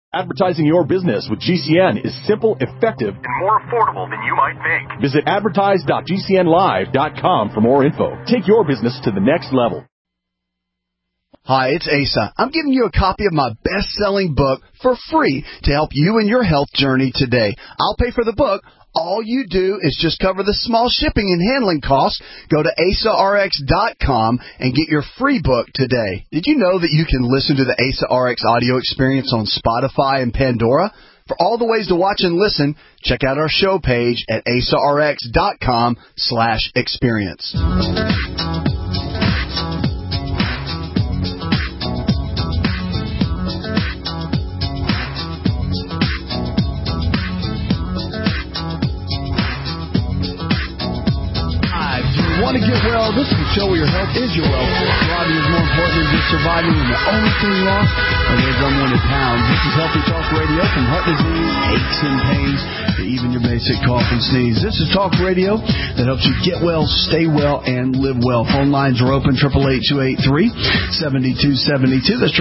Advertising your business with GCN is simple, effective, and more affordable than you might think. Visit advertise.gcnlive.com for more info. Take your business to the next level. Hi, it's Asa. I'm giving you a copy of my best-selling book for free to help you in your health journey today. I'll pay for the book. All you do is just cover the small shipping and handling costs. Go to AsaRx.com and get your free book today. Did you know that you can listen to the Asa RX audio experience on Spotify and Pandora? For all the ways to watch and listen, check out our show page at AsaRx.com/experience. Want to get well? This is a show where your health is your wealth. Surviving is more important than just surviving, and the only thing lost are those unwanted pounds. This is Healthy Talk Radio, from heart disease, aches and pains, to even your basic cough and sneeze. This is Talk Radio that helps you get well, stay well, and live well. Phone lines are open, 888-283-7272. That's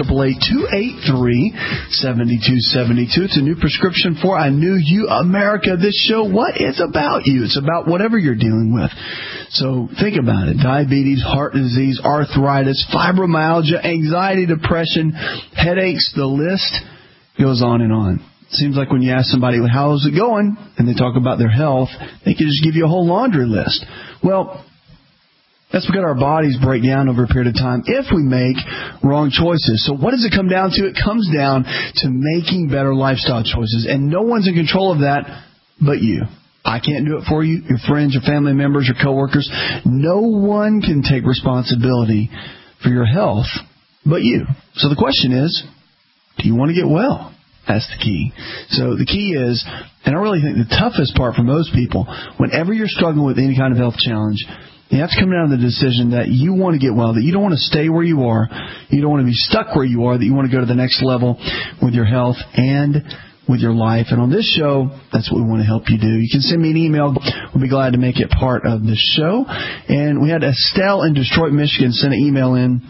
888-283-7272. It's a new prescription for I Knew You America. This show, what is about you? It's about whatever you're dealing with. So think about it. Diabetes, heart disease, arthritis, fibromyalgia, anxiety, depression, headaches, the list goes on and on. It seems like when you ask somebody, how's it going, and they talk about their health, they can just give you a whole laundry list. Well, that's because our bodies break down over a period of time if we make wrong choices. So what does it come down to? It comes down to making better lifestyle choices, and no one's in control of that but you. I can't do it for you, your friends, your family members, your coworkers. No one can take responsibility for your health but you. So the question is, do you want to get well? That's the key. So the key is, and I really think the toughest part for most people, whenever you're struggling with any kind of health challenge, you have to come down to the decision that you want to get well, that you don't want to stay where you are, you don't want to be stuck where you are, that you want to go to the next level with your health and with your life. And on this show, that's what we want to help you do. You can send me an email. We'll be glad to make it part of the show. And we had Estelle in Detroit, Michigan send an email in.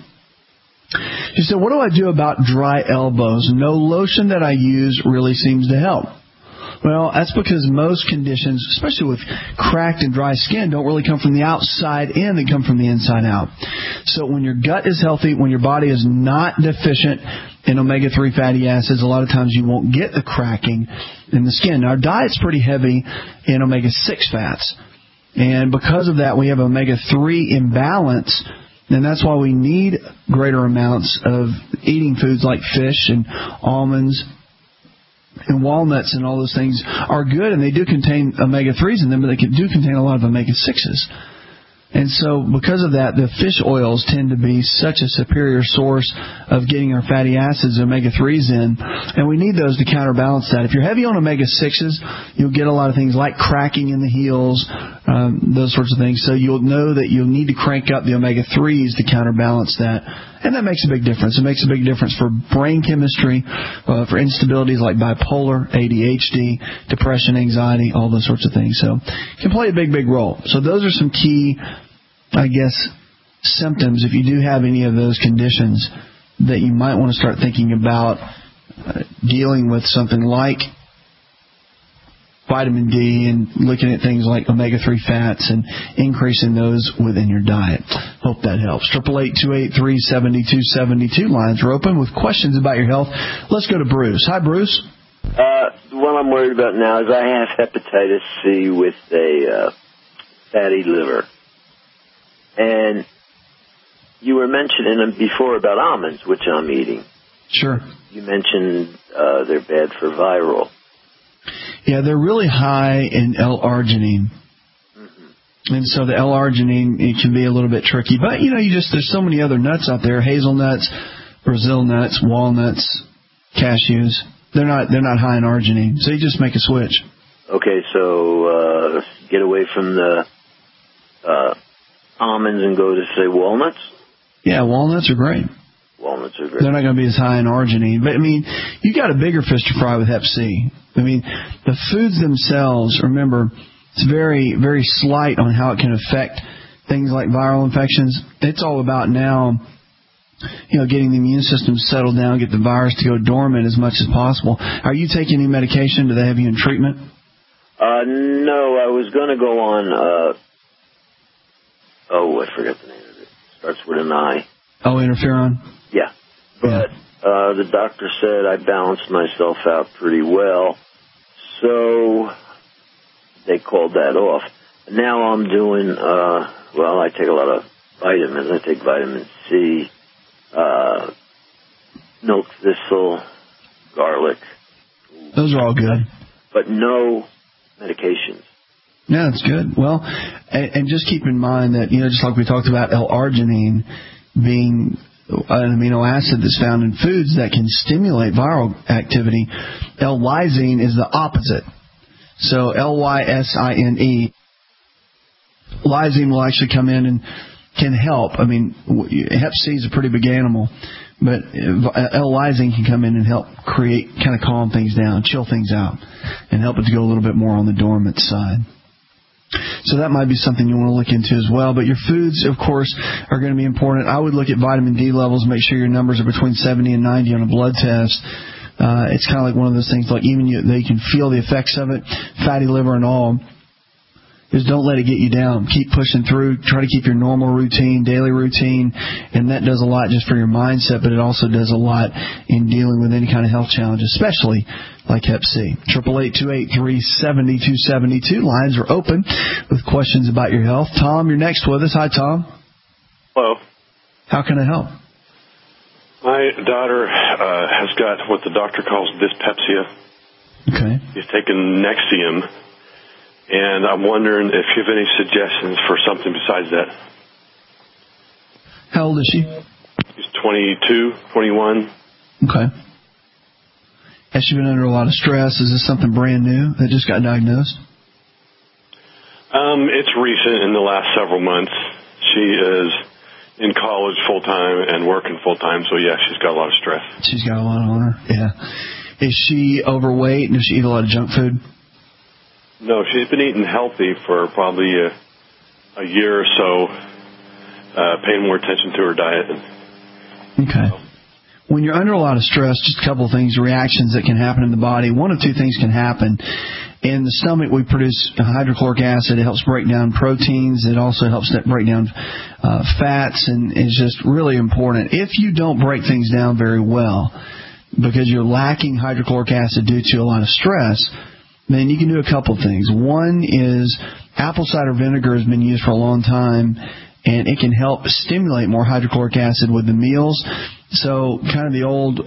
She said, what do I do about dry elbows? No lotion that I use really seems to help. Well, that's because most conditions, especially with cracked and dry skin, don't really come from the outside in, they come from the inside out. So when your gut is healthy, when your body is not deficient in omega-3 fatty acids, a lot of times you won't get the cracking in the skin. Now, our diet's pretty heavy in omega-6 fats. And because of that, we have omega-3 imbalance. And that's why we need greater amounts of eating foods like fish and almonds and walnuts, and all those things are good, and they do contain omega-3s in them, but they do contain a lot of omega-6s. And so because of that, the fish oils tend to be such a superior source of getting our fatty acids, omega-3s in, and we need those to counterbalance that. If you're heavy on omega-6s, you'll get a lot of things like cracking in the heels, those sorts of things. So you'll know that you'll need to crank up the omega-3s to counterbalance that. And that makes a big difference. It makes a big difference for brain chemistry, for instabilities like bipolar, ADHD, depression, anxiety, all those sorts of things. So it can play a big, big role. So those are some key, I guess, symptoms, if you do have any of those conditions, that you might want to start thinking about dealing with something like vitamin D and looking at things like omega-3 fats and increasing those within your diet. Hope that helps. 888-283-7272. Lines are open with questions about your health. Let's go to Bruce. Hi, Bruce. What I'm worried about now is I have hepatitis C with a fatty liver. And you were mentioning before about almonds, which I'm eating. Sure. You mentioned they're bad for viral. Yeah, they're really high in L-arginine. Mm-hmm. And so the L-arginine, it can be a little bit tricky. But, there's so many other nuts out there, hazelnuts, Brazil nuts, walnuts, cashews. They're not high in arginine. So you just make a switch. Okay, so get away from the almonds and go to, say, walnuts? Yeah, walnuts are great. Walnuts are great. They're not going to be as high in arginine. But, you got a bigger fish to fry with Hep C. The foods themselves, remember, it's very, very slight on how it can affect things like viral infections. It's all about now getting the immune system settled down, get the virus to go dormant as much as possible. Are you taking any medication? Do they have you in treatment? No, I was going to go on, I forget the name of it. Starts with an I. Oh, interferon? Yeah. But the doctor said I balanced myself out pretty well, so they called that off. Now I'm doing, I take a lot of vitamins. I take vitamin C, milk thistle, garlic. Those are all good. But no medications. Yeah, that's good. Well, and just keep in mind that, just like we talked about L-arginine being an amino acid that's found in foods that can stimulate viral activity, L-lysine is the opposite. So L-Y-S-I-N-E, lysine will actually come in and can help. I mean, Hep C is a pretty big animal, but L-lysine can come in and help kind of calm things down, chill things out, and help it to go a little bit more on the dormant side. So that might be something you want to look into as well. But your foods, of course, are going to be important. I would look at vitamin D levels, make sure your numbers are between 70 and 90 on a blood test. It's kind of like one of those things, like even they can feel the effects of it, fatty liver and all. Is don't let it get you down. Keep pushing through. Try to keep your normal routine, daily routine, and that does a lot just for your mindset, but it also does a lot in dealing with any kind of health challenge, especially like Hep C. 888-283-7272. Lines are open with questions about your health. Tom, you're next with us. Hi, Tom. Hello. How can I help? My daughter has got what the doctor calls dyspepsia. Okay. She's taken Nexium. And I'm wondering if you have any suggestions for something besides that. How old is she? She's 22, 21. Okay. Has she been under a lot of stress? Is this something brand new that just got diagnosed? It's recent, in the last several months. She is in college full-time and working full-time, so yeah, she's got a lot of stress. She's got a lot on her, yeah. Is she overweight? Does she eat a lot of junk food? No, she's been eating healthy for probably a year or so, paying more attention to her diet. Okay. When you're under a lot of stress, just a couple of things, reactions that can happen in the body. One of two things can happen. In the stomach, we produce hydrochloric acid. It helps break down proteins. It also helps break down fats, and is just really important. If you don't break things down very well because you're lacking hydrochloric acid due to a lot of stress, then you can do a couple of things. One is apple cider vinegar has been used for a long time, and it can help stimulate more hydrochloric acid with the meals. So kind of the old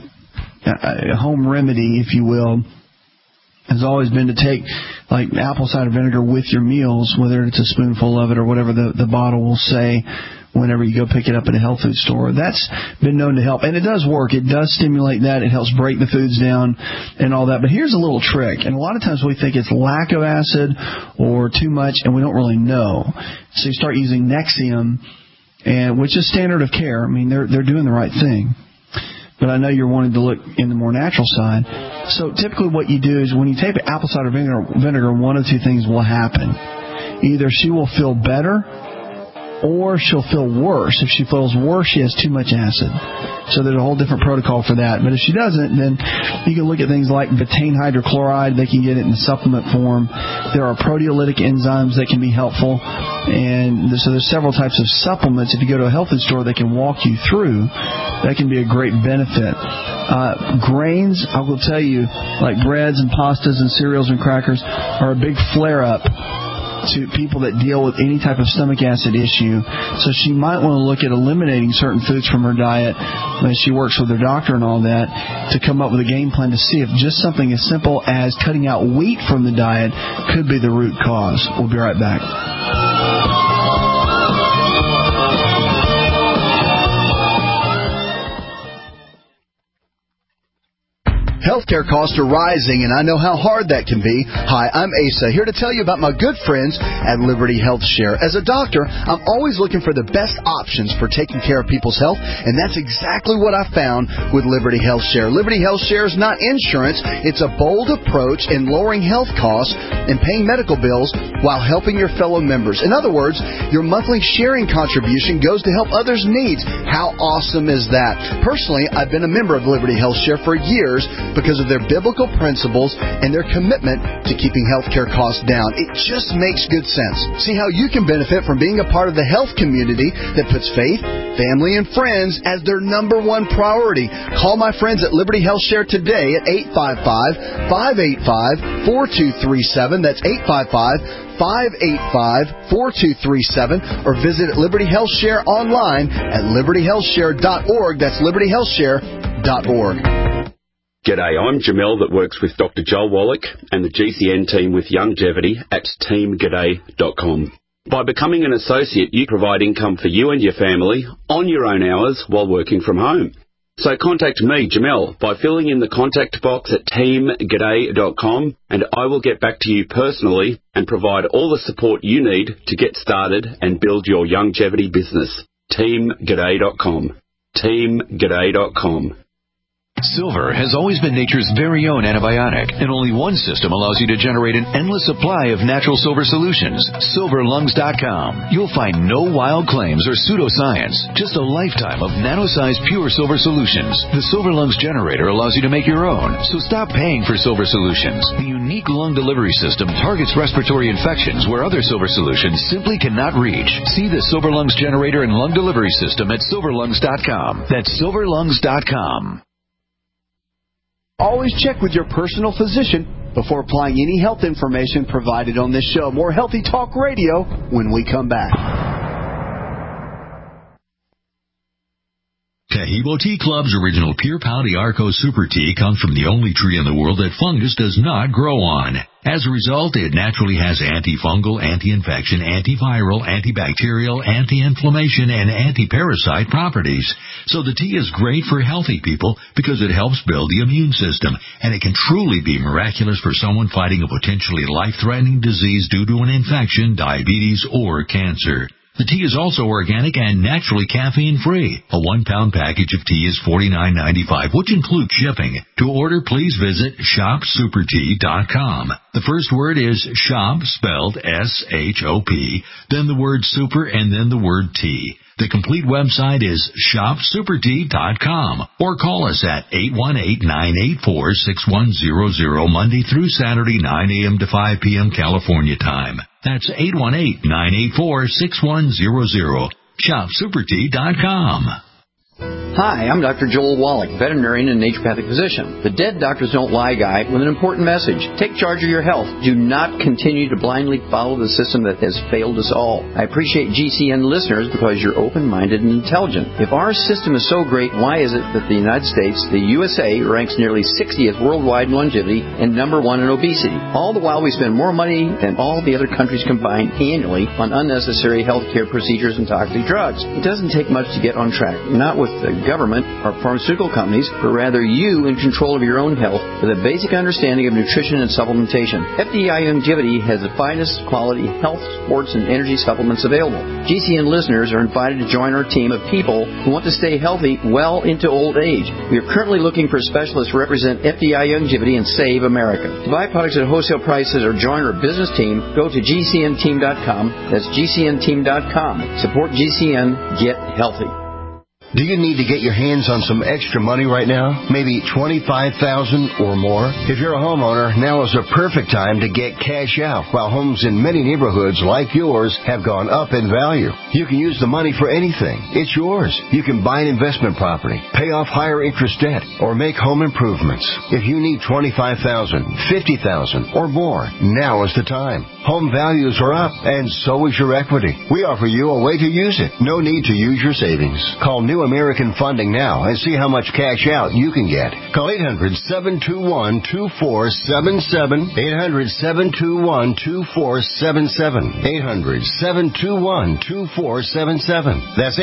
home remedy, if you will, has always been to take like apple cider vinegar with your meals, whether it's a spoonful of it or whatever the bottle will say whenever you go pick it up at a health food store. That's been known to help. And it does work. It does stimulate that. It helps break the foods down and all that. But here's a little trick. And a lot of times we think it's lack of acid or too much, and we don't really know. So you start using Nexium, which is standard of care. I mean, they're doing the right thing. But I know you're wanting to look in the more natural side. So typically what you do is when you take apple cider vinegar, one of two things will happen. Either she will feel better, or she'll feel worse. If she feels worse, she has too much acid. So there's a whole different protocol for that. But if she doesn't, then you can look at things like betaine hydrochloride. They can get it in supplement form. There are proteolytic enzymes that can be helpful. And so there's several types of supplements. If you go to a health food store, they can walk you through. That can be a great benefit. Grains, I will tell you, like breads and pastas and cereals and crackers, are a big flare-up to people that deal with any type of stomach acid issue. So she might want to look at eliminating certain foods from her diet when she works with her doctor and all that, to come up with a game plan to see if just something as simple as cutting out wheat from the diet could be the root cause. We'll be right back. Healthcare costs are rising, and I know how hard that can be. Hi, I'm Asa, here to tell you about my good friends at Liberty Health Share. As a doctor, I'm always looking for the best options for taking care of people's health, and that's exactly what I found with Liberty Health Share. Liberty Health Share is not insurance. It's a bold approach in lowering health costs and paying medical bills while helping your fellow members. In other words, your monthly sharing contribution goes to help others' needs. How awesome is that? Personally, I've been a member of Liberty Health Share for years because of their biblical principles and their commitment to keeping healthcare costs down. It just makes good sense. See how you can benefit from being a part of the health community that puts faith, family, and friends as their number one priority. Call my friends at Liberty Health Share today at 855-585-4237. That's 855-585-4237, or visit Liberty Health Share online at libertyhealthshare.org. That's libertyhealthshare.org. G'day, I'm Jamel that works with Dr. Joel Wallach and the GCN team with Longevity at teamg'day.com. By becoming an associate, you provide income for you and your family on your own hours while working from home. So contact me, Jamel, by filling in the contact box at teamg'day.com, and I will get back to you personally and provide all the support you need to get started and build your longevity business. teamg'day.com. teamg'day.com. Silver has always been nature's very own antibiotic, and only one system allows you to generate an endless supply of natural silver solutions. SilverLungs.com. You'll find no wild claims or pseudoscience, just a lifetime of nano-sized pure silver solutions. The Silver Lungs generator allows you to make your own, so stop paying for silver solutions. The unique lung delivery system targets respiratory infections where other silver solutions simply cannot reach. See the Silver Lungs generator and lung delivery system at SilverLungs.com. That's SilverLungs.com. Always check with your personal physician before applying any health information provided on this show. More Healthy Talk Radio when we come back. Taheebo Tea Club's original Pure Pau d'Arco Super Tea comes from the only tree in the world that fungus does not grow on. As a result, it naturally has antifungal, anti-infection, antiviral, antibacterial, anti-inflammation, and anti-parasite properties. So the tea is great for healthy people because it helps build the immune system, and it can truly be miraculous for someone fighting a potentially life-threatening disease due to an infection, diabetes, or cancer. The tea is also organic and naturally caffeine-free. A 1-pound package of tea is $49.95, which includes shipping. To order, please visit shopsupertea.com. The first word is shop, spelled S-H-O-P, then the word super, and then the word tea. The complete website is shopsupertea.com, or call us at 818-984-6100 Monday through Saturday, 9 a.m. to 5 p.m. California time. That's 818-984-6100. shopsupertea.com. Hi, I'm Dr. Joel Wallach, veterinarian and naturopathic physician. The Dead Doctors Don't Lie guy with an important message. Take charge of your health. Do not continue to blindly follow the system that has failed us all. I appreciate GCN listeners because you're open-minded and intelligent. If our system is so great, why is it that the United States, the USA, ranks nearly 60th worldwide in longevity and number 1 in obesity? All the while we spend more money than all the other countries combined annually on unnecessary health care procedures and toxic drugs. It doesn't take much to get on track. Not with the government or pharmaceutical companies, but rather you in control of your own health with a basic understanding of nutrition and supplementation. FDI Longevity has the finest quality health, sports, and energy supplements available. GCN listeners are invited to join our team of people who want to stay healthy well into old age. We are currently looking for specialists to represent FDI Longevity and Save America. To buy products at wholesale prices or join our business team, go to GCNteam.com. That's GCNteam.com. Support GCN. Get healthy. Do you need to get your hands on some extra money right now? Maybe $25,000 or more? If you're a homeowner, now is a perfect time to get cash out while homes in many neighborhoods like yours have gone up in value. You can use the money for anything. It's yours. You can buy an investment property, pay off higher interest debt, or make home improvements. If you need $25,000, $50,000 or more, now is the time. Home values are up, and so is your equity. We offer you a way to use it. No need to use your savings. Call New New American funding now and see how much cash out you can get. Call 800-721-2477. 800-721-2477. 800-721-2477. That's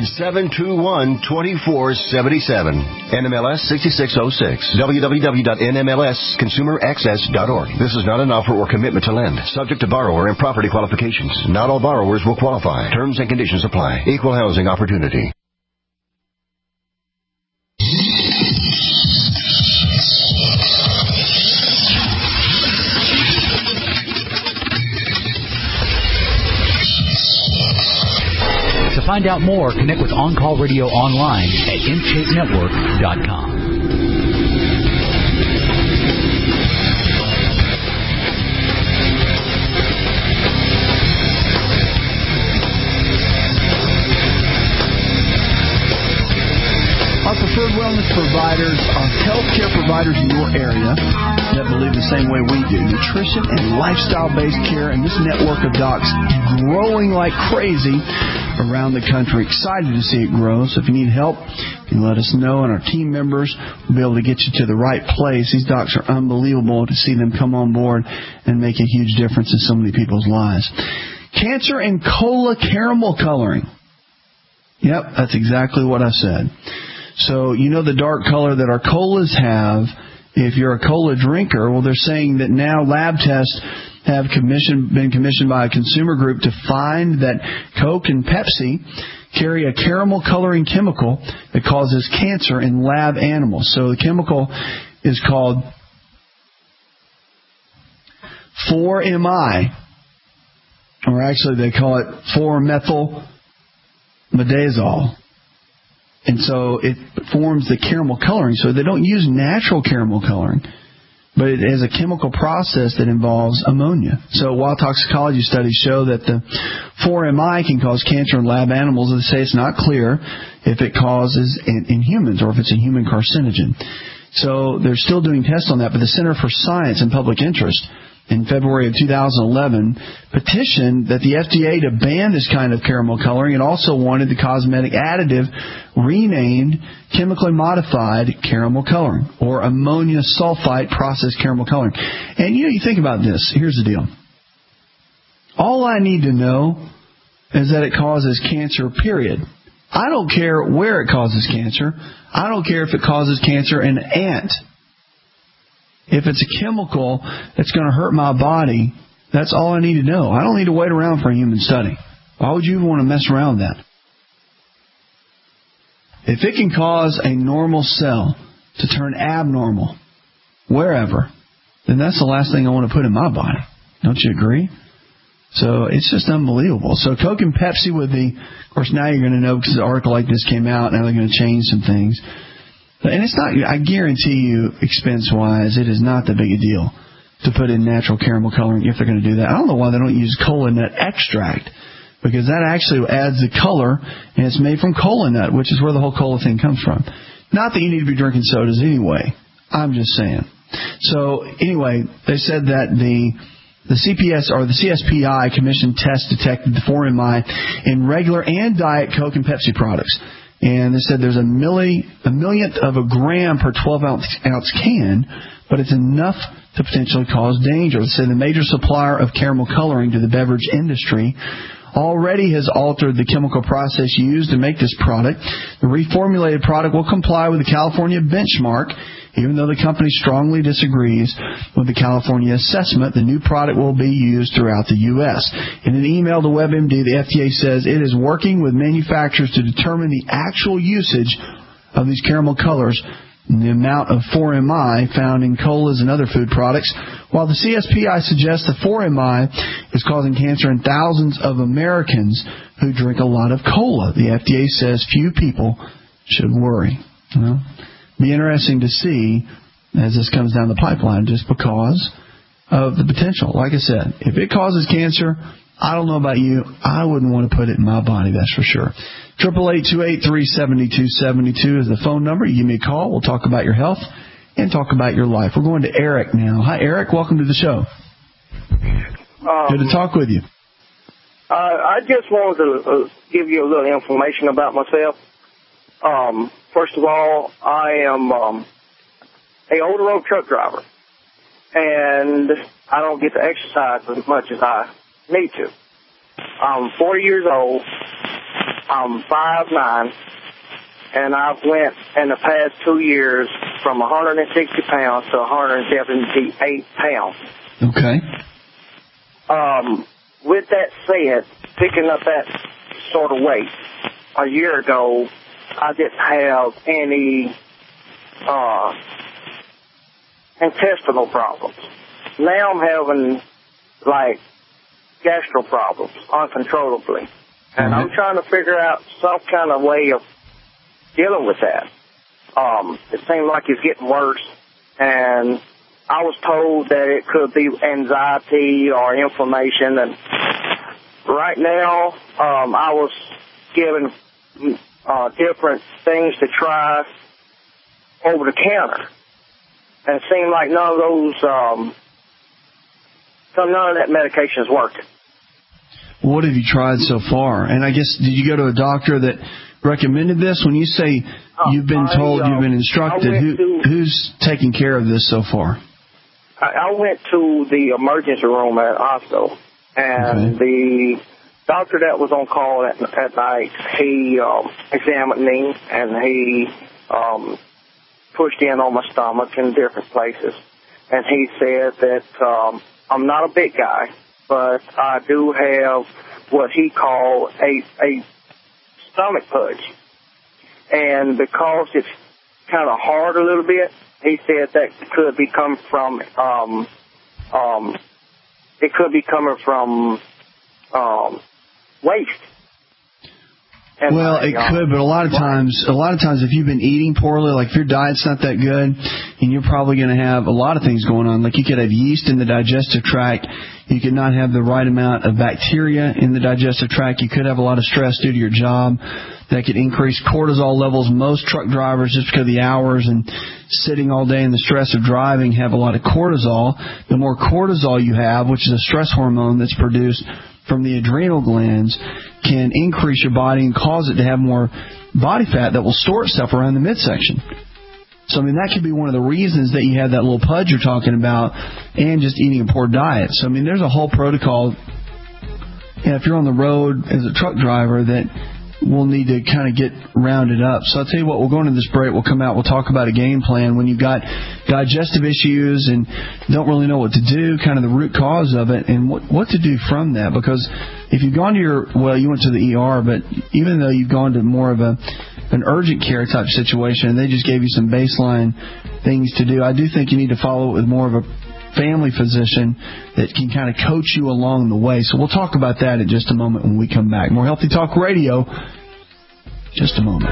800-721-2477. NMLS 6606. www.nmlsconsumeraccess.org. This is not an offer or commitment to lend. Subject to borrower and property qualifications. Not all borrowers will qualify. Terms and conditions apply. Equal housing opportunity. To find out more, connect with On Call Radio online at InShapeNetwork.com. Our preferred wellness providers are healthcare providers in your area that believe the same way we do. Nutrition and lifestyle-based care, and this network of docs growing like crazy around the country. Excited to see it grow. So if you need help, you can let us know, and our team members will be able to get you to the right place. These docs are unbelievable to see them come on board and make a huge difference in so many people's lives. Cancer and cola caramel coloring. Yep, that's exactly what I said. So you know the dark color that our colas have. If you're a cola drinker, well, they're saying that now lab tests have been commissioned by a consumer group to find that Coke and Pepsi carry a caramel coloring chemical that causes cancer in lab animals. So the chemical is called 4-MI, or actually they call it 4-methylmidazole. And so it forms the caramel coloring. So they don't use natural caramel coloring, but it is a chemical process that involves ammonia. So while toxicology studies show that the 4-MI can cause cancer in lab animals, they say it's not clear if it causes in humans or if it's a human carcinogen. So they're still doing tests on that, but the Center for Science and Public Interest in February of 2011 petitioned that the FDA to ban this kind of caramel coloring, and also wanted the cosmetic additive renamed chemically modified caramel coloring, or ammonia sulfite processed caramel coloring. And you think about this. Here's the deal. All I need to know is that it causes cancer, period. I don't care where it causes cancer. I don't care if it causes cancer in an ant. If it's a chemical that's going to hurt my body, that's all I need to know. I don't need to wait around for a human study. Why would you even want to mess around with that? If it can cause a normal cell to turn abnormal, wherever, then that's the last thing I want to put in my body. Don't you agree? So it's just unbelievable. So Coke and Pepsi would be, of course, now you're going to know because an article like this came out. Now they're going to change some things. And it's not, I guarantee you, expense-wise, it is not that big a deal to put in natural caramel coloring if they're going to do that. I don't know why they don't use cola nut extract, because that actually adds the color, and it's made from cola nut, which is where the whole cola thing comes from. Not that you need to be drinking sodas anyway. I'm just saying. So, anyway, they said that the CPS or the CSPI commissioned tests detected the 4-MI in regular and diet Coke and Pepsi products. And they said there's a millionth of a gram per 12-ounce can, but it's enough to potentially cause danger. They said the major supplier of caramel coloring to the beverage industry already has altered the chemical process used to make this product. The reformulated product will comply with the California benchmark. Even though the company strongly disagrees with the California assessment, the new product will be used throughout the U.S. In an email to WebMD, the FDA says it is working with manufacturers to determine the actual usage of these caramel colors and the amount of 4-MI found in colas and other food products, while the CSPI suggests the 4-MI is causing cancer in thousands of Americans who drink a lot of cola. The FDA says few people should worry. Be interesting to see as this comes down the pipeline, just because of the potential. Like I said, if it causes cancer, I don't know about you, I wouldn't want to put it in my body, that's for sure. 888-283-7272 is the phone number. You give me a call. We'll talk about your health and talk about your life. We're going to Eric now. Hi, Eric. Welcome to the show. Good to talk with you. I just wanted to give you a little information about myself. First of all, I am a over-the-road truck driver, and I don't get to exercise as much as I need to. I'm 40 years old. I'm 5'9", and I've went in the past 2 years from 160 pounds to 178 pounds. Okay. With that said, picking up that sort of weight, a year ago, I didn't have any intestinal problems. Now I'm having, like, gastro problems uncontrollably. And I'm trying to figure out some kind of way of dealing with that. It seems like it's getting worse, and I was told that it could be anxiety or inflammation, and right now I was given different things to try over the counter, and it seemed like none of that medication is working. What have you tried so far? And I guess, did you go to a doctor that recommended this? When you say you've been told, you've been instructed, who's taking care of this so far? I went to the emergency room at the hospital, and the doctor that was on call at night, he examined me, and he pushed in on my stomach in different places. And he said that I'm not a big guy, but I do have what he called a stomach pudge. And because it's kind of hard a little bit, he said that could be coming from waste. And well, it could, but a lot of times, if you've been eating poorly, like if your diet's not that good, and you're probably going to have a lot of things going on. Like you could have yeast in the digestive tract. You could not have the right amount of bacteria in the digestive tract. You could have a lot of stress due to your job. That could increase cortisol levels. Most truck drivers, just because of the hours and sitting all day and the stress of driving, have a lot of cortisol. The more cortisol you have, which is a stress hormone that's produced from the adrenal glands, can increase your body and cause it to have more body fat that will store itself around the midsection. So, I mean, that could be one of the reasons that you have that little pudge you're talking about, and just eating a poor diet. So, I mean, there's a whole protocol. If you're on the road as a truck driver, that we'll need to kind of get rounded up. So I'll tell you what, we'll go into this break, we'll come out, we'll talk about a game plan when you've got digestive issues and don't really know what to do, kind of the root cause of it, and what to do from that. Because if you've gone to you went to the ER, but even though you've gone to more of an urgent care type situation and they just gave you some baseline things to do, I do think you need to follow it with more of a family physician that can kind of coach you along the way. So we'll talk about that in just a moment when we come back. More Healthy Talk Radio, just a moment.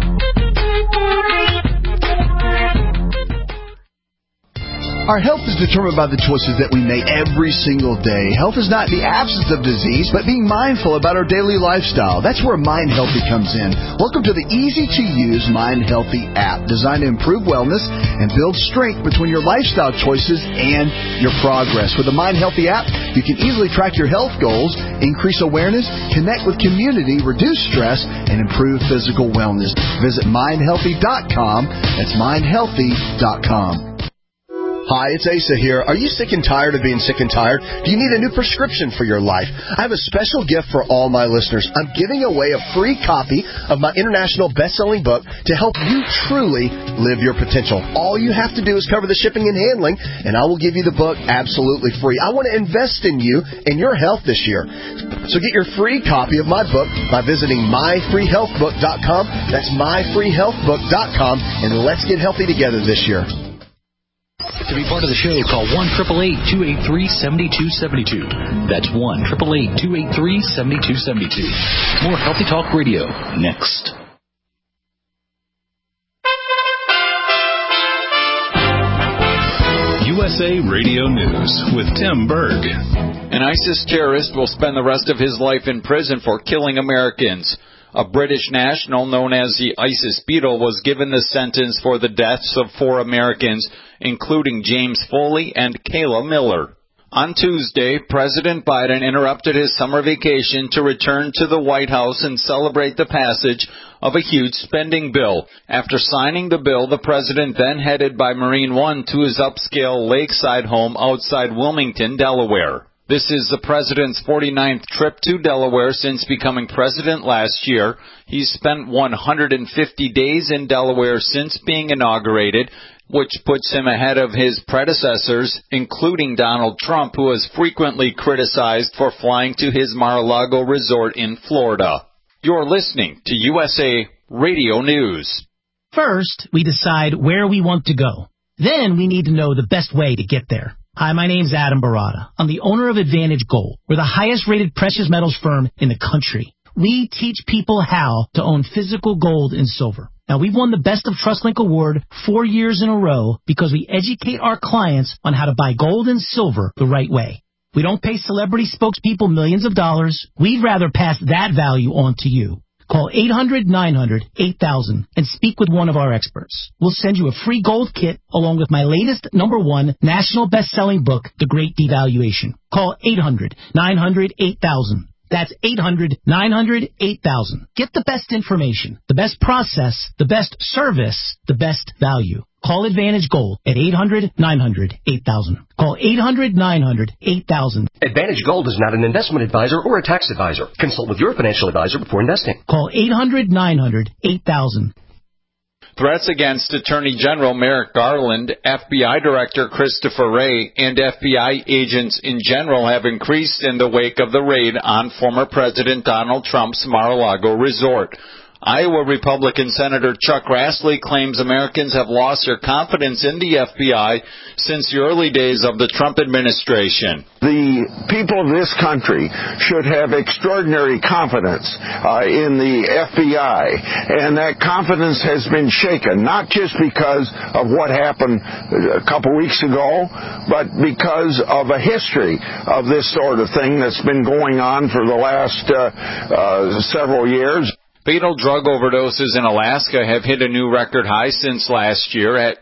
Our health is determined by the choices that we make every single day. Health is not the absence of disease, but being mindful about our daily lifestyle. That's where Mind Healthy comes in. Welcome to the easy-to-use Mind Healthy app, designed to improve wellness and build strength between your lifestyle choices and your progress. With the Mind Healthy app, you can easily track your health goals, increase awareness, connect with community, reduce stress, and improve physical wellness. Visit mindhealthy.com. That's mindhealthy.com. Hi, it's Asa here. Are you sick and tired of being sick and tired? Do you need a new prescription for your life? I have a special gift for all my listeners. I'm giving away a free copy of my international best-selling book to help you truly live your potential. All you have to do is cover the shipping and handling, and I will give you the book absolutely free. I want to invest in you and your health this year. So get your free copy of my book by visiting myfreehealthbook.com. That's myfreehealthbook.com, and let's get healthy together this year. To be part of the show, call 1-888-283-7272. That's 1-888-283-7272. More Healthy Talk Radio next. USA Radio News with Tim Berg. An ISIS terrorist will spend the rest of his life in prison for killing Americans. A British national known as the ISIS Beetle was given the sentence for the deaths of 4 Americans, including James Foley and Kayla Miller. On Tuesday, President Biden interrupted his summer vacation to return to the White House and celebrate the passage of a huge spending bill. After signing the bill, the president then headed by Marine One to his upscale lakeside home outside Wilmington, Delaware. This is the president's 49th trip to Delaware since becoming president last year. He's spent 150 days in Delaware since being inaugurated, which puts him ahead of his predecessors, including Donald Trump, who was frequently criticized for flying to his Mar-a-Lago resort in Florida. You're listening to USA Radio News. First, we decide where we want to go. Then we need to know the best way to get there. Hi, my name's Adam Barada. I'm the owner of Advantage Gold. We're the highest-rated precious metals firm in the country. We teach people how to own physical gold and silver. Now, we've won the Best of TrustLink Award 4 years in a row because we educate our clients on how to buy gold and silver the right way. We don't pay celebrity spokespeople millions of dollars. We'd rather pass that value on to you. Call 800-900-8000 and speak with one of our experts. We'll send you a free gold kit along with my latest #1 national best-selling book, The Great Devaluation. Call 800-900-8000. That's 800-900-8000. Get the best information, the best process, the best service, the best value. Call Advantage Gold at 800-900-8000. Call 800-900-8000. Advantage Gold is not an investment advisor or a tax advisor. Consult with your financial advisor before investing. Call 800-900-8000. Threats against Attorney General Merrick Garland, FBI Director Christopher Wray, and FBI agents in general have increased in the wake of the raid on former President Donald Trump's Mar-a-Lago resort. Iowa Republican Senator Chuck Grassley claims Americans have lost their confidence in the FBI since the early days of the Trump administration. The people of this country should have extraordinary confidence in the FBI, and that confidence has been shaken, not just because of what happened a couple weeks ago, but because of a history of this sort of thing that's been going on for the last several years. Fatal drug overdoses in Alaska have hit a new record high since last year at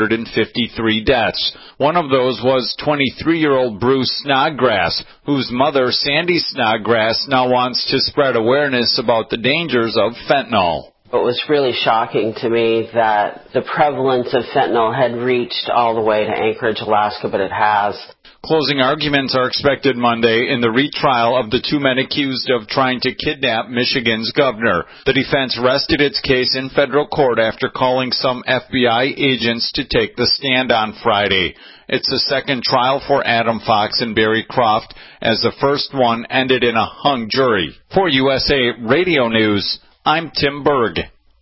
253 deaths. One of those was 23-year-old Bruce Snodgrass, whose mother, Sandy Snodgrass, now wants to spread awareness about the dangers of fentanyl. It was really shocking to me that the prevalence of fentanyl had reached all the way to Anchorage, Alaska, but it has. Closing arguments are expected Monday in the retrial of the two men accused of trying to kidnap Michigan's governor. The defense rested its case in federal court after calling some FBI agents to take the stand on Friday. It's the second trial for Adam Fox and Barry Croft, as the first one ended in a hung jury. For USA Radio News, I'm Tim Berg.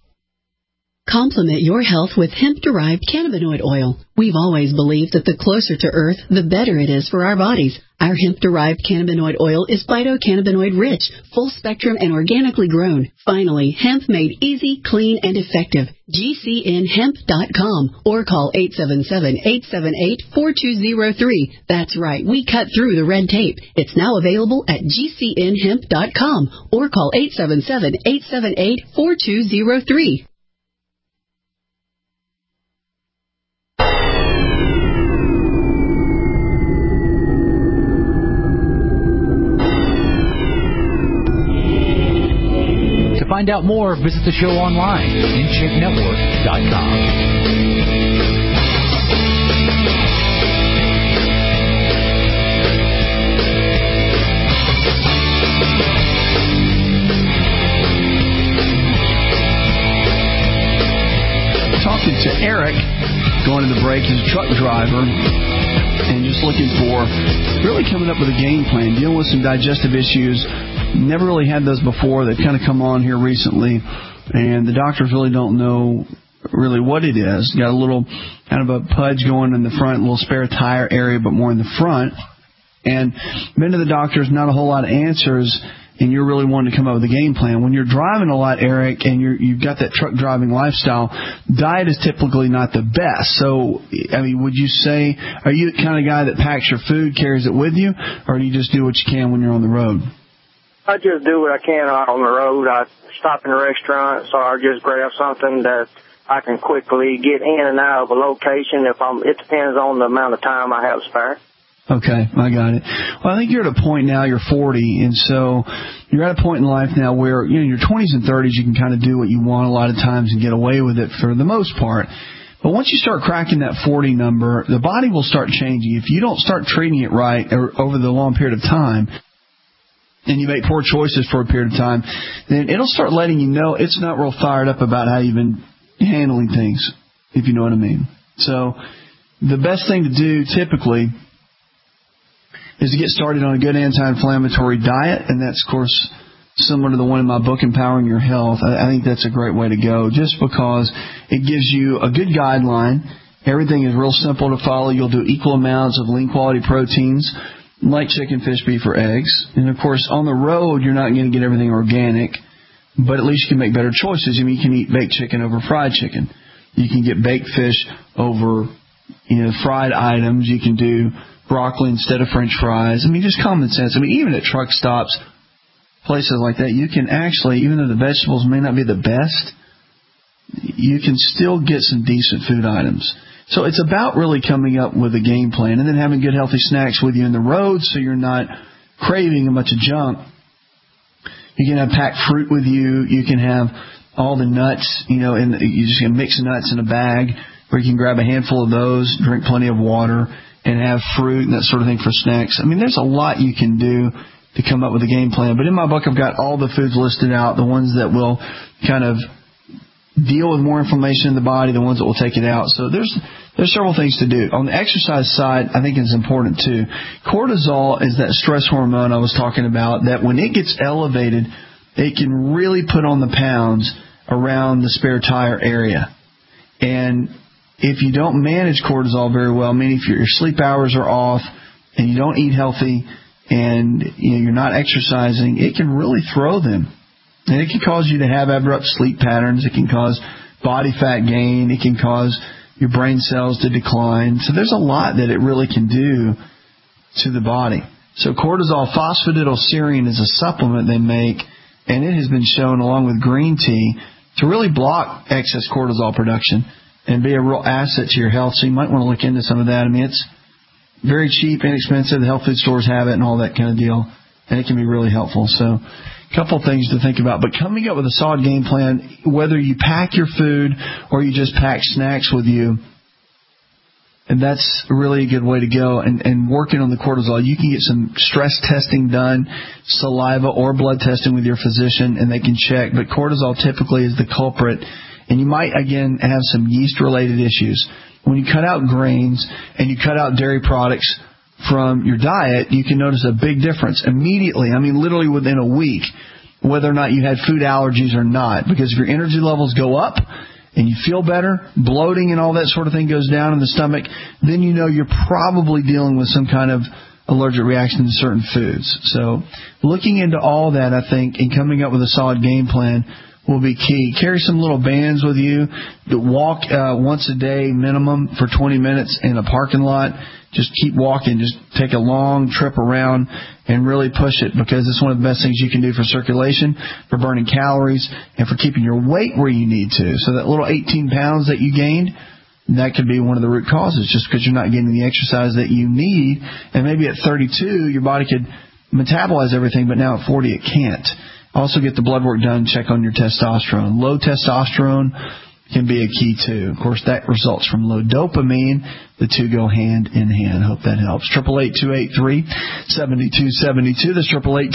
Complement your health with hemp-derived cannabinoid oil. We've always believed that the closer to Earth, the better it is for our bodies. Our hemp-derived cannabinoid oil is phytocannabinoid-rich, full-spectrum, and organically grown. Finally, hemp made easy, clean, and effective. GCNhemp.com or call 877-878-4203. That's right, we cut through the red tape. It's now available at GCNhemp.com or call 877-878-4203. To find out more, visit the show online, InShapeNetwork.com. Talking to Eric, going to the break, he's a truck driver, and just looking for, really coming up with a game plan, dealing with some digestive issues. Never really had those before. They've kind of come on here recently, and the doctors really don't know really what it is. Got a little kind of a pudge going in the front, a little spare tire area, but more in the front. And been to the doctors, not a whole lot of answers, and you're really wanting to come up with a game plan. When you're driving a lot, Eric, and you've got that truck driving lifestyle, diet is typically not the best. So, I mean, would you say, are you the kind of guy that packs your food, carries it with you, or do you just do what you can when you're on the road? I just do what I can on the road. I stop in a restaurant, so I just grab something that I can quickly get in and out of a location. It depends on the amount of time I have spare. Okay, I got it. Well, I think you're at a point now, you're 40, and so you're at a point in life now where, in your 20s and 30s, you can kind of do what you want a lot of times and get away with it for the most part. But once you start cracking that 40 number, the body will start changing. If you don't start treating it right over the long period of time, and you make poor choices for a period of time, then it'll start letting you know it's not real fired up about how you've been handling things, if you know what I mean. So the best thing to do typically is to get started on a good anti-inflammatory diet, and that's, of course, similar to the one in my book, Empowering Your Health. I think that's a great way to go, just because it gives you a good guideline. Everything is real simple to follow. You'll do equal amounts of lean-quality proteins, like chicken, fish, beef, or eggs. And, of course, on the road, you're not going to get everything organic, but at least you can make better choices. I mean, you can eat baked chicken over fried chicken. You can get baked fish over, fried items. You can do broccoli instead of French fries. I mean, just common sense. I mean, even at truck stops, places like that, you can actually, even though the vegetables may not be the best, you can still get some decent food items. So it's about really coming up with a game plan and then having good healthy snacks with you in the road so you're not craving a bunch of junk. You can have packed fruit with you. You can have all the nuts, and you just can mix nuts in a bag, or you can grab a handful of those, drink plenty of water, and have fruit and that sort of thing for snacks. I mean, there's a lot you can do to come up with a game plan. But in my book, I've got all the foods listed out, the ones that will kind of deal with more inflammation in the body, the ones that will take it out. So there's several things to do. On the exercise side, I think it's important too. Cortisol is that stress hormone I was talking about, that when it gets elevated, it can really put on the pounds around the spare tire area. And if you don't manage cortisol very well, meaning if your sleep hours are off and you don't eat healthy and you're not exercising, it can really throw them. And it can cause you to have abrupt sleep patterns. It can cause body fat gain. It can cause your brain cells to decline. So there's a lot that it really can do to the body. So cortisol phosphatidylserine is a supplement they make, and it has been shown, along with green tea, to really block excess cortisol production and be a real asset to your health. So you might want to look into some of that. I mean, it's very cheap, inexpensive. The health food stores have it and all that kind of deal, and it can be really helpful. So a couple things to think about. But coming up with a solid game plan, whether you pack your food or you just pack snacks with you, and that's really a good way to go. And working on the cortisol, you can get some stress testing done, saliva or blood testing with your physician, and they can check. But cortisol typically is the culprit. And you might, again, have some yeast-related issues. When you cut out grains and you cut out dairy products from your diet, you can notice a big difference immediately. I mean, literally within a week, whether or not you had food allergies or not. Because if your energy levels go up and you feel better, bloating and all that sort of thing goes down in the stomach, then you know you're probably dealing with some kind of allergic reaction to certain foods. So looking into all that, I think, and coming up with a solid game plan will be key. Carry some little bands with you. Walk once a day minimum for 20 minutes in a parking lot. Just keep walking. Just take a long trip around and really push it, because it's one of the best things you can do for circulation, for burning calories, and for keeping your weight where you need to. So that little 18 pounds that you gained, that could be one of the root causes, just because you're not getting the exercise that you need. And maybe at 32, your body could metabolize everything, but now at 40, it can't. Also get the blood work done, check on your testosterone. Low testosterone can be a key too. Of course, that results from low dopamine. The two go hand in hand. Hope that helps. 888-283-7272. That's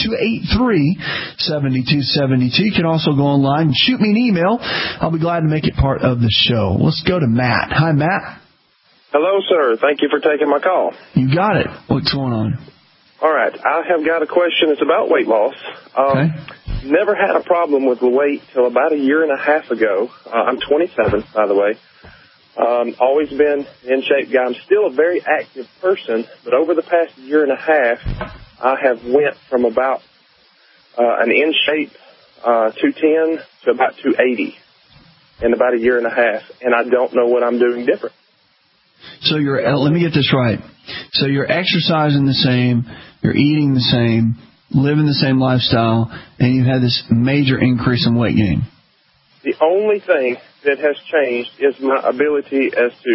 888-283-7272. You can also go online and shoot me an email. I'll be glad to make it part of the show. Let's go to Matt. Hi, Matt. Hello, sir. Thank you for taking my call. You got it. What's going on? All right. I have got a question. It's about weight loss. Okay. Never had a problem with the weight till about a year and a half ago. I'm 27, by the way. Always been in shape guy. I'm still a very active person, but over the past year and a half, I have went from about an in shape 210 to about 280 in about a year and a half, and I don't know what I'm doing different. So let me get this right. So you're exercising the same, you're eating the same, living the same lifestyle, and you've had this major increase in weight gain. The only thing that has changed is my ability as to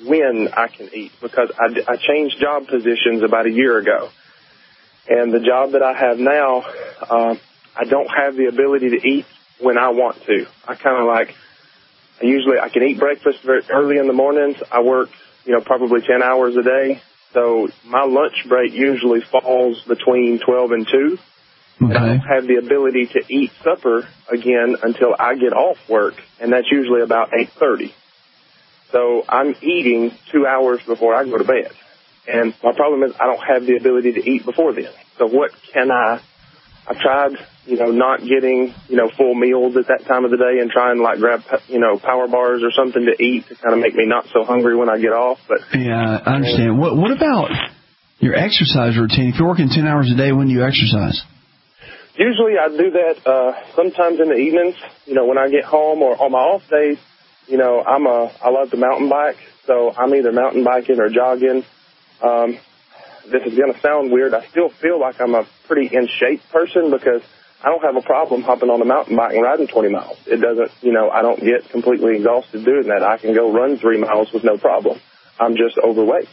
when I can eat, because I changed job positions about a year ago. And the job that I have now, I don't have the ability to eat when I want to. I can eat breakfast very early in the mornings. I work, probably 10 hours a day. So my lunch break usually falls between 12 and 2. Okay. And I don't have the ability to eat supper again until I get off work, and that's usually about 8:30. So I'm eating 2 hours before I go to bed. And my problem is I don't have the ability to eat before then. So what can I've tried, not getting, full meals at that time of the day and trying to grab, power bars or something to eat to kind of make me not so hungry when I get off. But yeah, I understand. What about your exercise routine? If you're working 10 hours a day, when do you exercise? Usually I do that sometimes in the evenings, when I get home, or on my off days. I love to mountain bike, so I'm either mountain biking or jogging. This is going to sound weird. I still feel like I'm a pretty in shape person because I don't have a problem hopping on a mountain bike and riding 20 miles. It doesn't, I don't get completely exhausted doing that. I can go run 3 miles with no problem. I'm just overweight.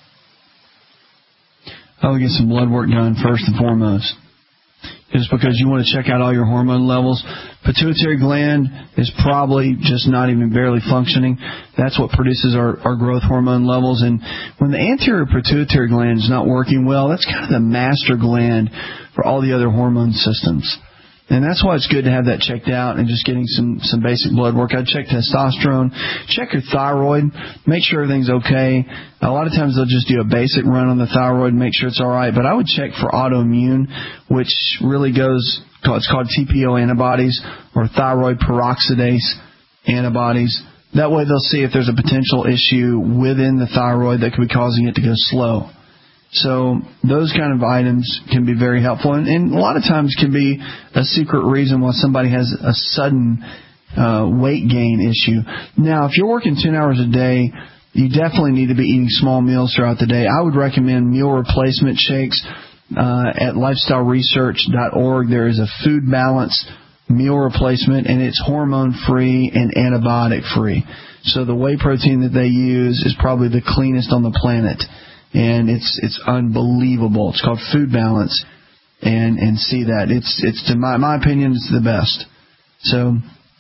I would get some blood work done first and foremost. Just because you want to check out all your hormone levels. Pituitary gland is probably just not even barely functioning. That's what produces our growth hormone levels. And when the anterior pituitary gland is not working well, that's kind of the master gland for all the other hormone systems. And that's why it's good to have that checked out and just getting some basic blood work. I'd check testosterone, check your thyroid, make sure everything's okay. A lot of times they'll just do a basic run on the thyroid and make sure it's all right. But I would check for autoimmune, which really it's called TPO antibodies or thyroid peroxidase antibodies. That way they'll see if there's a potential issue within the thyroid that could be causing it to go slow. So those kind of items can be very helpful, and a lot of times can be a secret reason why somebody has a sudden weight gain issue. Now, if you're working 10 hours a day, you definitely need to be eating small meals throughout the day. I would recommend meal replacement shakes at lifestyleresearch.org. There is a food balance meal replacement, and it's hormone-free and antibiotic-free. So the whey protein that they use is probably the cleanest on the planet. And it's unbelievable. It's called Food Balance, and see that it's to my opinion, it's the best. So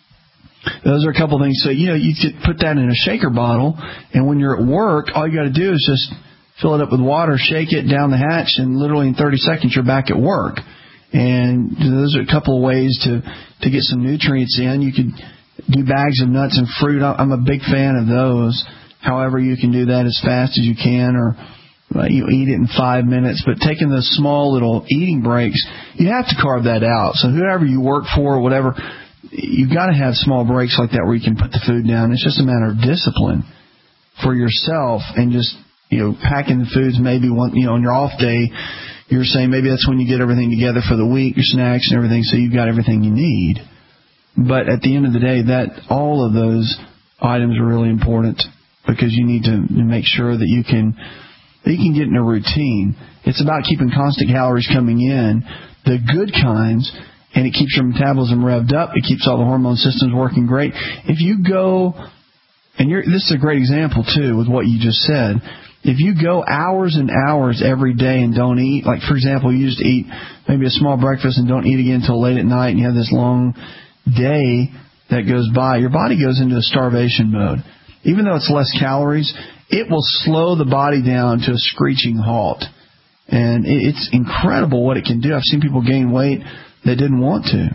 those are a couple things. So you could put that in a shaker bottle, and when you're at work, all you got to do is just fill it up with water, shake it down the hatch, and literally in 30 seconds you're back at work. And those are a couple of ways to get some nutrients in. You could do bags of nuts and fruit. I'm a big fan of those. However, you can do that as fast as you can, or you eat it in 5 minutes. But taking those small little eating breaks, you have to carve that out. So whoever you work for or whatever, you've got to have small breaks like that where you can put the food down. It's just a matter of discipline for yourself, and just packing the foods maybe on your off day. You're saying maybe that's when you get everything together for the week, your snacks and everything, so you've got everything you need. But at the end of the day, all of those items are really important, because you need to make sure that you can get in a routine. It's about keeping constant calories coming in, the good kinds, and it keeps your metabolism revved up. It keeps all the hormone systems working great. If you go, and this is a great example too with what you just said. If you go hours and hours every day and don't eat, like for example, you just eat maybe a small breakfast and don't eat again until late at night, and you have this long day that goes by, your body goes into a starvation mode. Even though it's less calories, it will slow the body down to a screeching halt. And it's incredible what it can do. I've seen people gain weight that didn't want to.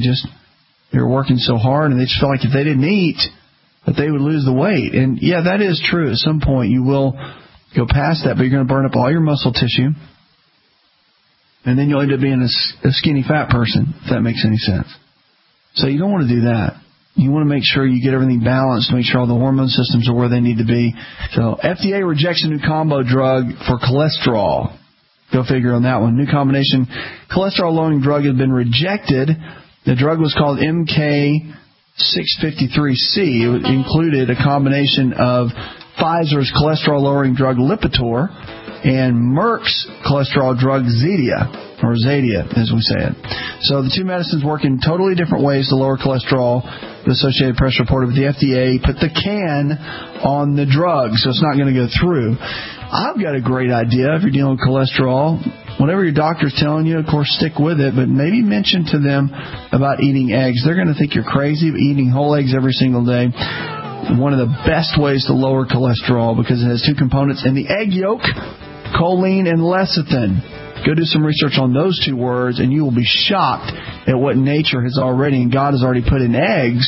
They were working so hard, and they just felt like if they didn't eat, that they would lose the weight. And yeah, that is true. At some point, you will go past that, but you're going to burn up all your muscle tissue. And then you'll end up being a skinny fat person, if that makes any sense. So you don't want to do that. You want to make sure you get everything balanced, make sure all the hormone systems are where they need to be. So FDA rejects a new combo drug for cholesterol. Go figure on that one. New combination cholesterol-lowering drug has been rejected. The drug was called MK653C. It included a combination of Pfizer's cholesterol-lowering drug Lipitor and Merck's cholesterol drug Zadia, as we say it. So the two medicines work in totally different ways to lower cholesterol. the Associated Press reported with the FDA put the can on the drug, so it's not going to go through. I've got a great idea if you're dealing with cholesterol. Whatever your doctor's telling you, of course, stick with it, but maybe mention to them about eating eggs. They're going to think you're crazy, but eating whole eggs every single day, one of the best ways to lower cholesterol because it has two components in the egg yolk, choline and lecithin. Go do some research on those two words, and you will be shocked at what nature has already and God has already put in eggs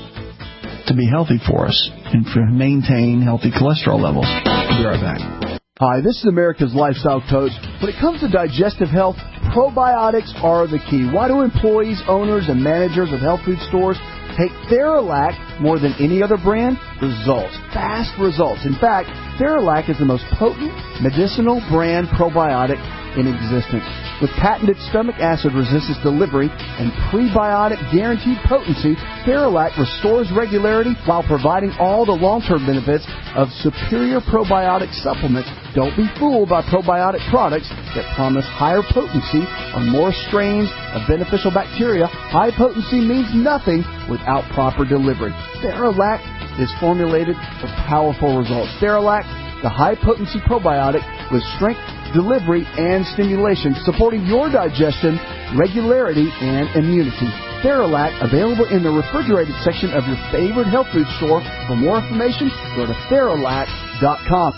to be healthy for us and to maintain healthy cholesterol levels. We'll be right back. Hi, this is America's Lifestyle Coach. When it comes to digestive health, probiotics are the key. Why do employees, owners, and managers of health food stores take Theralac more than any other brand? Results. Fast results. In fact, Theralac is the most potent medicinal brand probiotic in existence. With patented stomach acid resistance delivery and prebiotic guaranteed potency, Theralac restores regularity while providing all the long-term benefits of superior probiotic supplements. Don't be fooled by probiotic products that promise higher potency or more strains of beneficial bacteria. High potency means nothing without proper delivery. Theralac is formulated for powerful results. Theralac, the high-potency probiotic with strength, delivery, and stimulation, supporting your digestion, regularity, and immunity. Theralac, available in the refrigerated section of your favorite health food store. For more information, go to Theralac.com.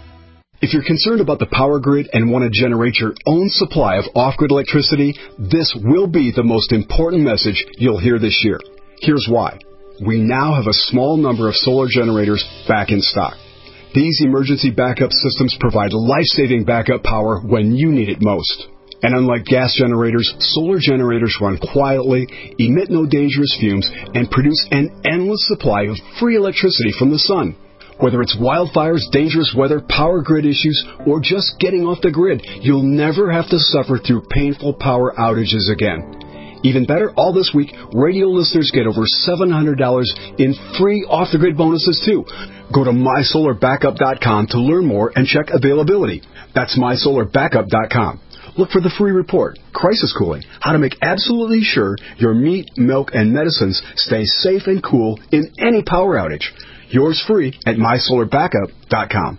If you're concerned about the power grid and want to generate your own supply of off-grid electricity, this will be the most important message you'll hear this year. Here's why. We now have a small number of solar generators back in stock. These emergency backup systems provide life-saving backup power when you need it most. And unlike gas generators, solar generators run quietly, emit no dangerous fumes, and produce an endless supply of free electricity from the sun. Whether it's wildfires, dangerous weather, power grid issues, or just getting off the grid, you'll never have to suffer through painful power outages again. Even better, all this week, radio listeners get over $700 in free off-the-grid bonuses, too. Go to MySolarBackup.com to learn more and check availability. That's MySolarBackup.com. Look for the free report, Crisis Cooling, how to make absolutely sure your meat, milk, and medicines stay safe and cool in any power outage. Yours free at MySolarBackup.com.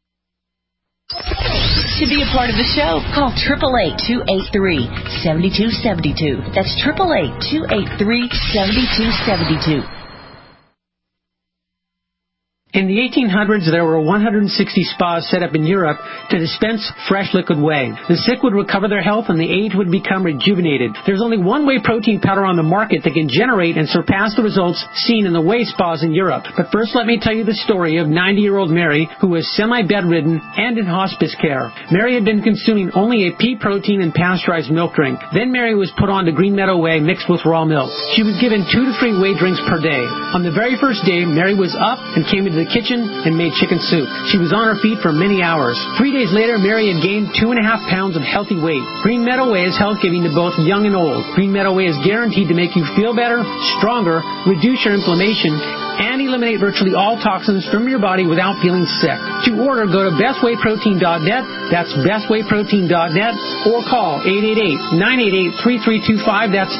To be a part of the show, call 888-283-7272. That's 888-283-7272. In the 1800s, there were 160 spas set up in Europe to dispense fresh liquid whey. The sick would recover their health and the aged would become rejuvenated. There's only one whey protein powder on the market that can generate and surpass the results seen in the whey spas in Europe. But first, let me tell you the story of 90-year-old Mary, who was semi-bedridden and in hospice care. Mary had been consuming only a pea protein and pasteurized milk drink. Then Mary was put on to Green Meadow Whey mixed with raw milk. She was given 2 to 3 whey drinks per day. On the very first day, Mary was up and came into the kitchen and made chicken soup. She was on her feet for many hours. 3 days later, Mary had gained 2.5 pounds of healthy weight. Green Meadow Whey is health-giving to both young and old. Green Meadow Whey is guaranteed to make you feel better, stronger, reduce your inflammation, and eliminate virtually all toxins from your body without feeling sick. To order, go to bestwayprotein.net. That's bestwayprotein.net, or call 888-988-3325. That's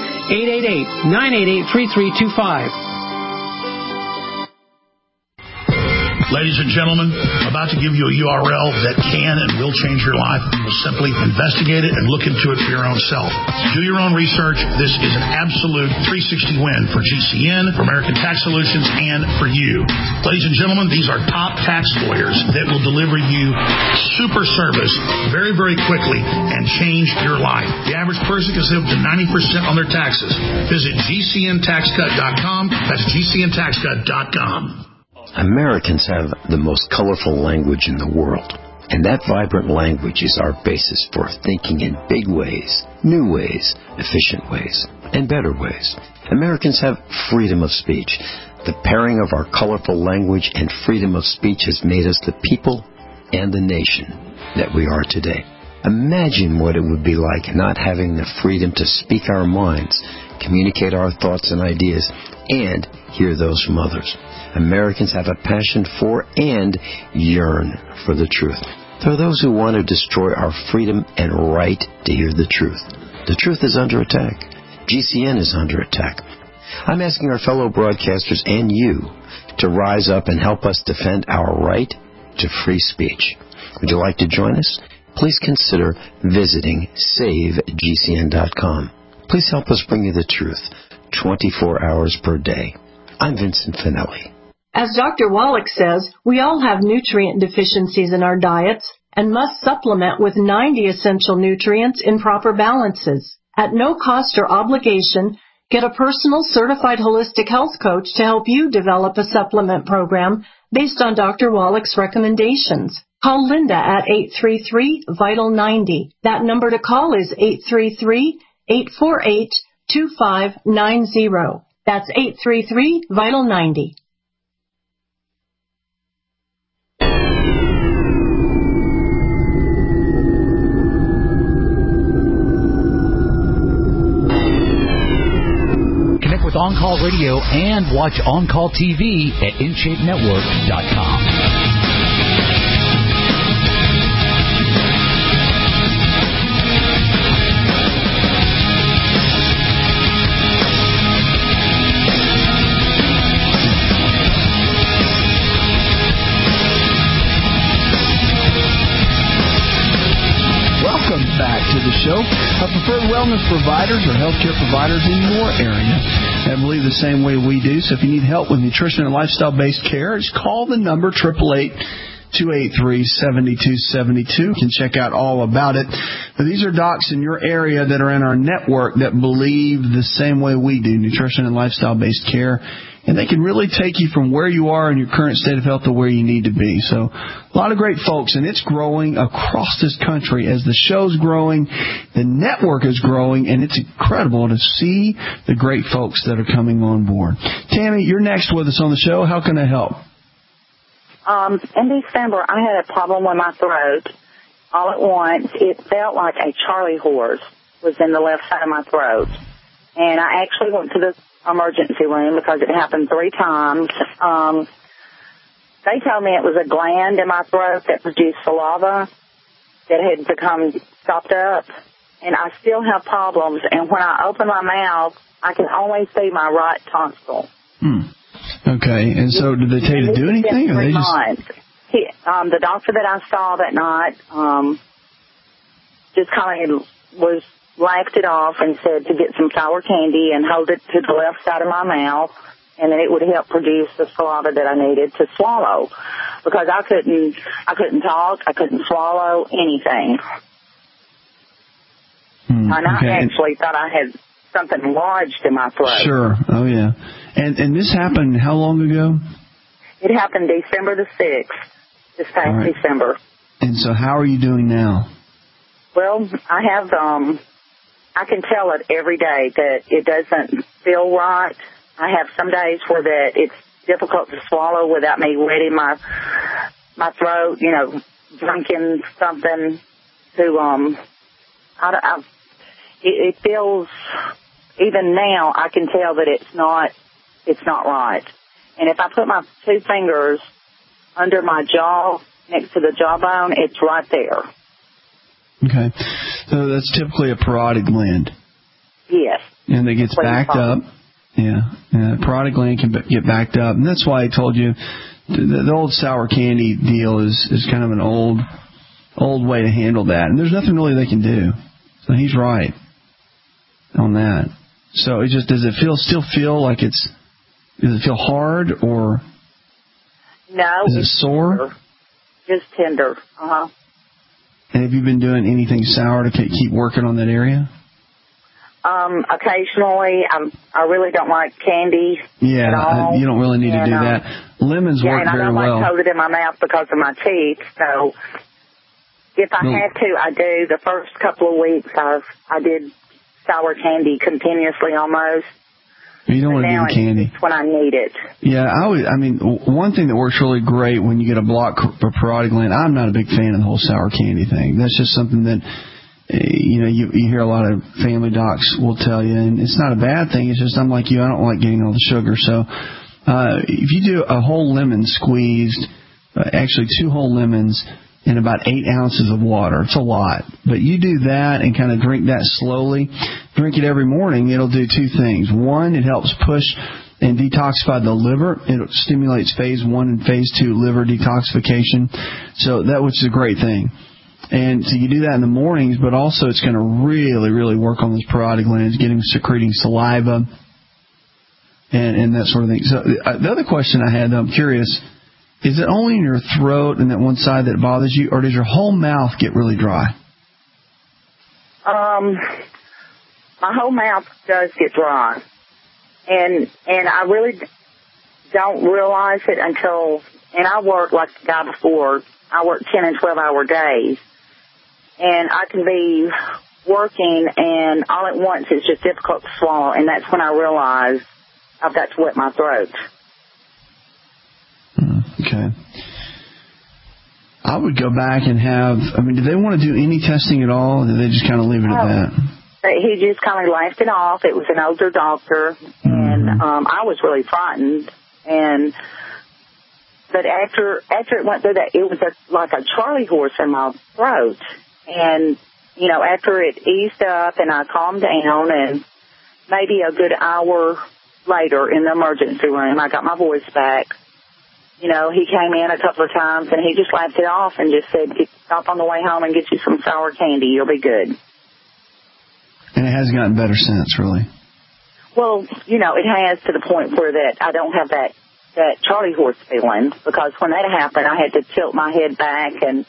888-988-3325. Ladies and gentlemen, I'm about to give you a URL that can and will change your life. You'll simply investigate it and look into it for your own self. Do your own research. This is an absolute 360 win for GCN, for American Tax Solutions, and for you. Ladies and gentlemen, these are top tax lawyers that will deliver you super service very, very quickly and change your life. The average person can save up to 90% on their taxes. Visit GCNTaxCut.com. That's GCNTaxCut.com. Americans have the most colorful language in the world, and that vibrant language is our basis for thinking in big ways, new ways, efficient ways, and better ways. Americans have freedom of speech. The pairing of our colorful language and freedom of speech has made us the people and the nation that we are today. Imagine what it would be like not having the freedom to speak our minds, communicate our thoughts and ideas, and hear those from others. Americans have a passion for and yearn for the truth. There are those who want to destroy our freedom and right to hear the truth. The truth is under attack. GCN is under attack. I'm asking our fellow broadcasters and you to rise up and help us defend our right to free speech. Would you like to join us? Please consider visiting SaveGCN.com. Please help us bring you the truth 24 hours per day. I'm Vincent Finelli. As Dr. Wallach says, we all have nutrient deficiencies in our diets and must supplement with 90 essential nutrients in proper balances. At no cost or obligation, get a personal certified holistic health coach to help you develop a supplement program based on Dr. Wallach's recommendations. Call Linda at 833-VITAL-90. That number to call is 833-848-2590. That's 833-VITAL-90. Connect with On Call Radio and watch On Call TV at InShapeNetwork.com. Back to the show. Preferred wellness providers or healthcare providers in your area that believe the same way we do. So if you need help with nutrition and lifestyle-based care, just call the number 888-283-7272. You can check out all about it. But these are docs in your area that are in our network that believe the same way we do, nutrition and lifestyle-based care. And they can really take you from where you are in your current state of health to where you need to be. So a lot of great folks, and it's growing across this country as the show's growing, the network is growing, and it's incredible to see the great folks that are coming on board. Tammy, you're next with us on the show. How can I help? In December, I had a problem with my throat. All at once, it felt like a Charlie horse was in the left side of my throat. And I actually went to the emergency room because it happened 3 times. They told me it was a gland in my throat that produced saliva that had become stopped up, and I still have problems. And when I open my mouth, I can only see my right tonsil. Okay, and so did they tell you to do anything? Or they just... The doctor that I saw that night just kind of laughed it off and said to get some sour candy and hold it to the left side of my mouth, and then it would help produce the saliva that I needed to swallow, because I couldn't talk, I couldn't swallow anything. And I actually thought I had something lodged in my throat. Sure. Oh yeah. And this happened how long ago? It happened December the 6th, this past December. And so how are you doing now? Well, I have I can tell it every day that it doesn't feel right. I have some days where that it's difficult to swallow without me wetting my throat, drinking something to, it feels, even now I can tell that it's not right. And if I put my 2 fingers under my jaw, next to the jawbone, it's right there. Okay. So that's typically a parotid gland. Yes. And it gets backed up. Yeah. Parotid gland can get backed up. And that's why I told you the old sour candy deal is kind of an old way to handle that. And there's nothing really they can do. So he's right on that. So it just, does it still feel like does it feel hard or? No. Is it sore? Tender. Just tender. Uh-huh. And have you been doing anything sour to keep working on that area? Occasionally. I really don't like candy. Yeah, at all. You don't really need to do that. Lemons work very well. Yeah, and I don't like coated in my mouth because of my teeth. So if I have to, I do. The first couple of weeks, I did sour candy continuously almost. You don't want to do candy. It's when I need it. Yeah, one thing that works really great when you get a blocked parotid gland, I'm not a big fan of the whole sour candy thing. That's just something that, you hear a lot of family docs will tell you, and it's not a bad thing. It's just I'm like you, I don't like getting all the sugar. So if you do a whole lemon squeezed, actually 2 whole lemons, and about 8 ounces of water. It's a lot. But you do that and kind of drink that slowly. Drink it every morning. It'll do two things. One, it helps push and detoxify the liver. It stimulates phase 1 and phase 2 liver detoxification. So that which is a great thing. And so you do that in the mornings, but also it's going to really, really work on those parotid glands, get them secreting saliva and that sort of thing. So the other question I had, I'm curious, is it only in your throat and that one side that bothers you, or does your whole mouth get really dry? My whole mouth does get dry. And I really don't realize it until, and I work like the guy before, I work 10 and 12-hour days. And I can be working, and all at once it's just difficult to swallow, and that's when I realize I've got to wet my throat. Okay. I would go back and do they want to do any testing at all, or do they just kind of leave it at that? He just kind of laughed it off. It was an older doctor, and I was really frightened. But after it went through that, it was like a Charlie horse in my throat. And, after it eased up and I calmed down, and maybe a good hour later in the emergency room, I got my voice back. He came in a couple of times, and he just laughed it off and just said, stop on the way home and get you some sour candy. You'll be good. And it hasn't gotten better since, really? Well, it has, to the point where that I don't have that Charlie horse feeling, because when that happened, I had to tilt my head back, and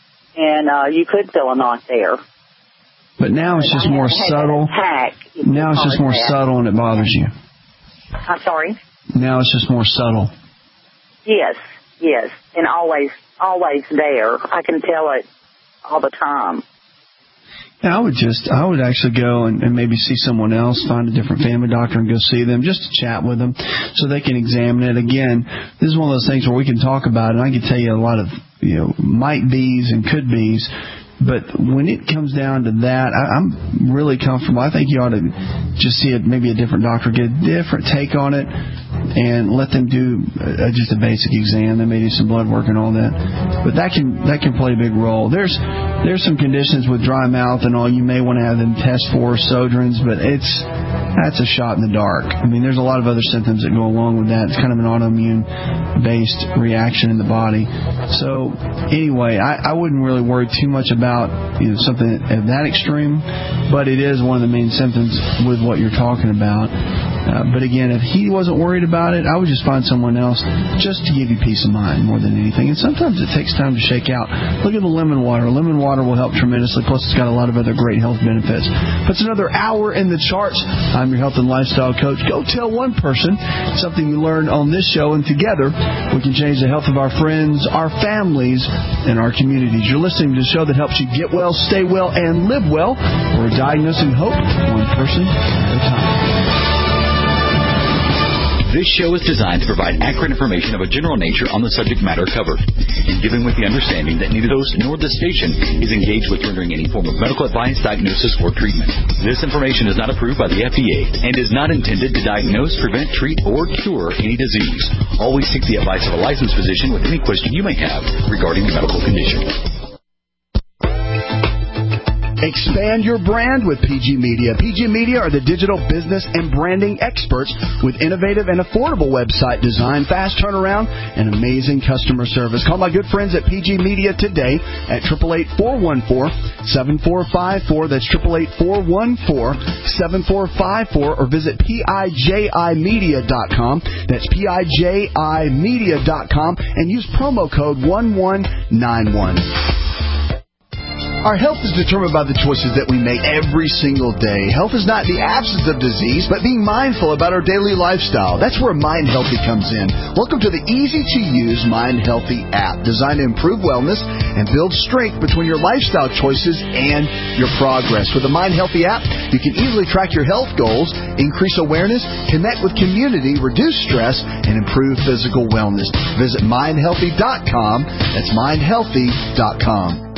you could feel a knot there. But now it's just more subtle. Now it's just more subtle, and it bothers you. I'm sorry? Now it's just more subtle. Yes, and always there. I can tell it all the time. Yeah, I would actually go and maybe see someone else, find a different family doctor and go see them, just to chat with them so they can examine it. Again, this is one of those things where we can talk about it, and I can tell you a lot of, might be's and could be's. But when it comes down to that, I'm really comfortable. I think you ought to just see maybe a different doctor, get a different take on it, and let them do just a basic exam. They may do some blood work and all that. But that can play a big role. There's some conditions with dry mouth and all you may want to have them test for, Sjögren's, but that's a shot in the dark. There's a lot of other symptoms that go along with that. It's kind of an autoimmune-based reaction in the body. So anyway, I wouldn't really worry too much about something at that extreme, but it is one of the main symptoms with what you're talking about. But again, if he wasn't worried about it, I would just find someone else just to give you peace of mind more than anything. And sometimes it takes time to shake out. Look at the lemon water. Lemon water will help tremendously. Plus, it's got a lot of other great health benefits. But it's another hour in the charts. I'm your health and lifestyle coach. Go tell one person something you learned on this show, and together we can change the health of our friends, our families, and our communities. You're listening to the show that helps you get well, stay well, and live well. We're diagnosing hope one person at a time. This show is designed to provide accurate information of a general nature on the subject matter covered, and given with the understanding that neither host nor the station is engaged with rendering any form of medical advice, diagnosis, or treatment. This information is not approved by the FDA and is not intended to diagnose, prevent, treat, or cure any disease. Always seek the advice of a licensed physician with any question you may have regarding a medical condition. Expand your brand with PG Media. PG Media are the digital business and branding experts with innovative and affordable website design, fast turnaround, and amazing customer service. Call my good friends at PG Media today at 888-414-7454. That's 888-414-7454, or visit PIJImedia.com. That's PIJImedia.com, and use promo code 1191. Our health is determined by the choices that we make every single day. Health is not the absence of disease, but being mindful about our daily lifestyle. That's where Mind Healthy comes in. Welcome to the easy-to-use Mind Healthy app, designed to improve wellness and build strength between your lifestyle choices and your progress. With the Mind Healthy app, you can easily track your health goals, increase awareness, connect with community, reduce stress, and improve physical wellness. Visit mindhealthy.com. That's mindhealthy.com.